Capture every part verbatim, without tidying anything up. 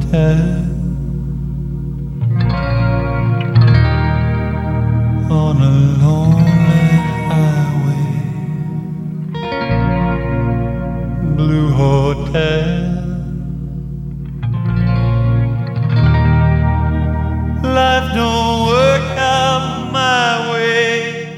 hotel on a lonely highway. Blue hotel. Life don't work out my way.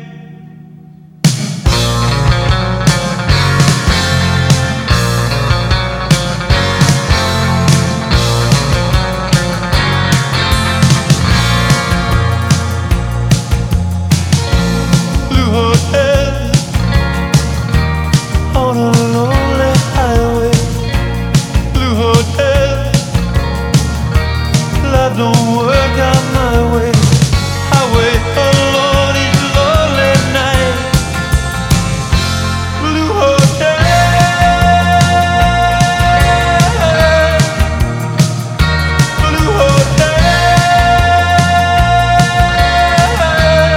Blue hotel on a lonely highway. Blue hotel. Life don't work out my way. I wait alone each lonely night. Blue hotel. Blue hotel.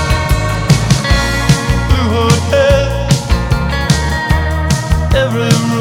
Blue hotel. Every